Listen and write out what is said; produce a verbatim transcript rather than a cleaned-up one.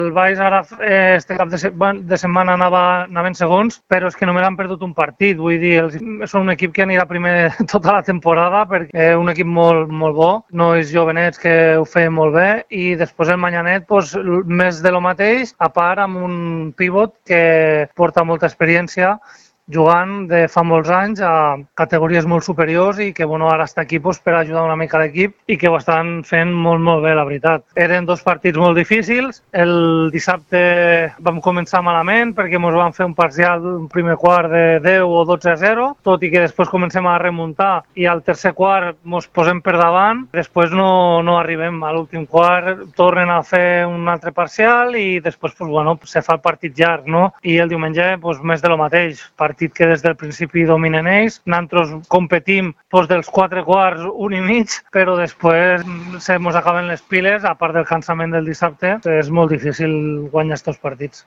El Valls ara, eh, este cap de, se de setmana anava, anaven segons, però és que només han perdut un partit. Vull dir, els, són un equip que anirà primer tota la temporada perquè és un equip molt, molt bo, nois jovenets que ho feien molt bé i després el Manyanet, doncs, més de lo mateix, a part amb un pivot que porta molta experiència jugant de fa molts anys a categories molt superiors i que bueno, ara està aquí doncs, per ajudar una mica l'equip i que ho estan fent molt, molt bé, la veritat. Eren dos partits molt difícils. El dissabte vam començar malament perquè ens van fer un parcial un primer quart de deu o dotze a zero, tot i que després comencem a remuntar i al tercer quart ens posem per davant. Després no, no arribem a l'últim quart, tornen a fer un altre parcial i després doncs, bueno, se fa el partit llarg, no? I el diumenge doncs, més de lo mateix. Partit que des del principi dominen ells. Nosaltres competim doncs, dels quatre quarts, un i mig, però després se mos acaben les piles, a part del cansament del dissabte. És molt difícil guanyar aquests partits.